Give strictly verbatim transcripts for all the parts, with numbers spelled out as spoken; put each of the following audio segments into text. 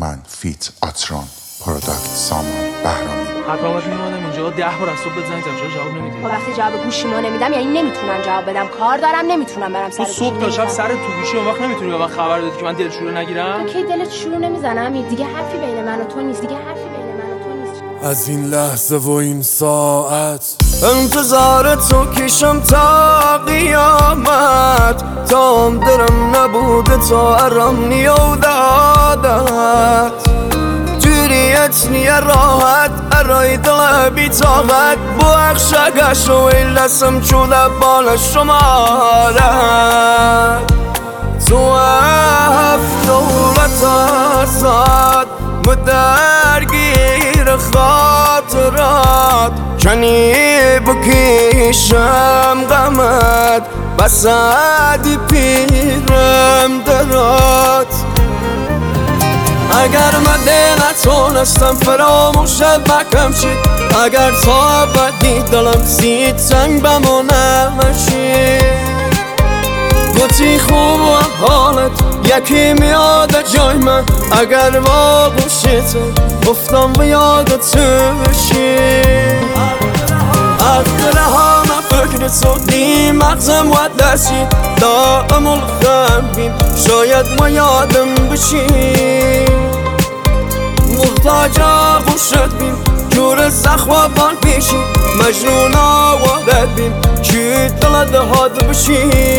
من فیت آتران پروداکت سامان بهرامی. حرفامت میومدم اینجا ده بار از صبح زنگ زدم، چرا جواب نمیدی؟ خب وقتی جواب گوشی ما نمیدم یعنی نمیتونم جواب بدم، کار دارم نمیتونم برم سر تو صبح تا شب سر تو گوشی، اون وقت نمیتونی به من خبر بدی که من دلشوره نگیرم؟ تو کی دلت شروع نمیزنم؟ دیگه حرفی بین من و تو نیست، دیگه حرفی بین من و تو نیست. از این لحظه و این ساعت انتظار تو کشم تا قیامت، تا هم درم نبوده تا ارم نیودادت جوریت نیه راحت ارای دل بی طاقت بو اخشگش و ایلسم چوده بال شمارت تو هفت دولت ازاد مدرگیر خاطرات کنی بکیشم غمت بسادی پیرم درات اگر من نتونستم فراموشت بکم شید اگر تا بدی دلم زید سنگ بمونمشی گوتی خوب و حالت یکی میاد جای من اگر با گوشیت گفتم و یادت بشی اگر همه فکر تو دی مغزم و دستی دائم الخمبین شاید ما یادم بشی محتاج آغوشت بیم جور زخوا بان پیشی مجنون آوارت بیم که دلت هاد بشی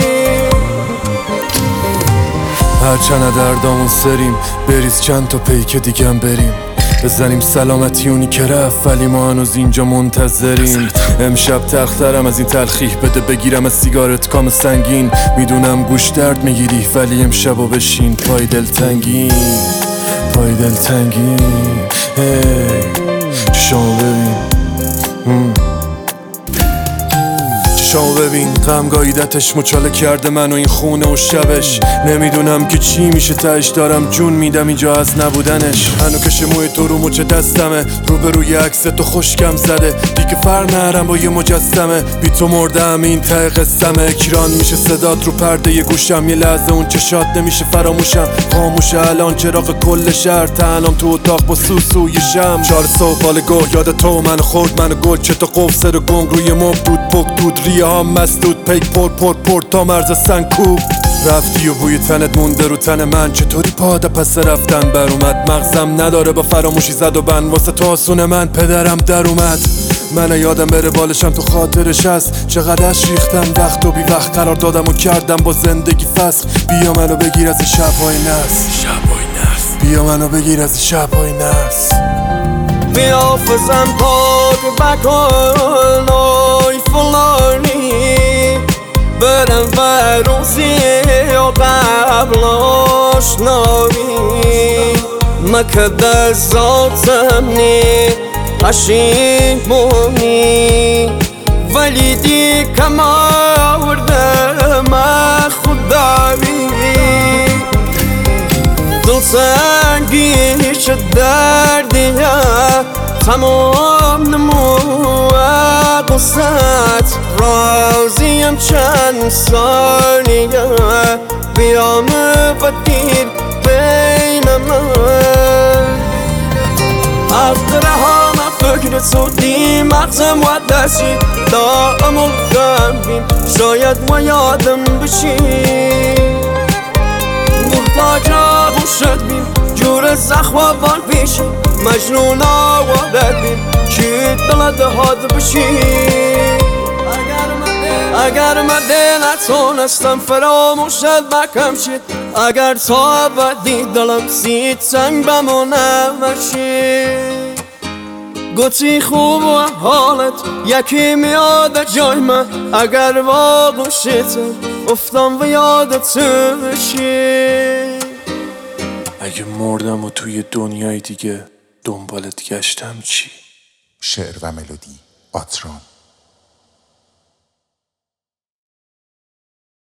هرچند دردامون سریم بریز چند تا پیک دیگم بریم بزنیم سلامتی اونی که رفت ولی ما هنوز اینجا منتظریم امشب تلخترم از این تلخیح بده بگیرم از سیگارت کام سنگین میدونم گوش درد میگیری ولی امشبا بشین پای دلتنگی پای دلتنگی هی چشامو ببین چشامو ببین غم گاییدتش مچاله کرده منو این خونه و شبش نمیدونم که چی میشه تهش دارم جون میدم اینجا از نبودنش هنو کش موی تو رو مچ دستمه روبروی عکس تو خوشگم زده دیگه فرق نرم با یه مجسمه بی تو مردم این ته قصمه اکران میشه صدات رو پرده یه گوشم یه لحظه اون چشات نمیشه فراموشم خاموشه الان چراغ کل شهر تنم تو اتاق با سوسوی شم چهار صبح بال گوه یاد تو من خورد منو گل چه تو قفصه رو گنگ روی مب دود پک دود ریه هم مسدود پیک پر پر پر تا مرز سنگکوب رفتی و بوی تنت مونده رو تن من چطوری پاده پس رفتن بر اومد مغزم نداره با فراموشی زد و بند واسه تو آسون من پدرم در اومد من یادم بره بالشم تو خاطرش هست چقدر ریختم وقت و بی وقت قرار دادم و کردم با زندگی فسخ بیا منو بگیر از شبهای نس شبهای نس بیا منو بگیر از شبهای نس بیا فزم پاک بکن اوی فلانی برم و روزی و قبل آشنایی مکده ذاتم نی پشیمونی ولی دی کم آوردم خدایی دل سنگی شد دردیه تمام نمو قصت راضیم چند ثانیه بیام و دیر بین من افتره من فکر تو دی مغزم و دستی دائم الخمبین شاید ما یادم بشی محتاج آغوشت بیم جور زخوا بان پیشی مجنون آوارت بیم که دلت هاد بشی اگر من نتونستم فراموشت بکم شید اگر تا بدی دلم زید سنگ بمونمشی گوتی خوب و حالت یکی میاد جای من اگر با گوشیت افتم و یادت بشی اگه مردم و توی دنیای دیگه دنبالت گشتم چی؟ شعر و ملودی آتران.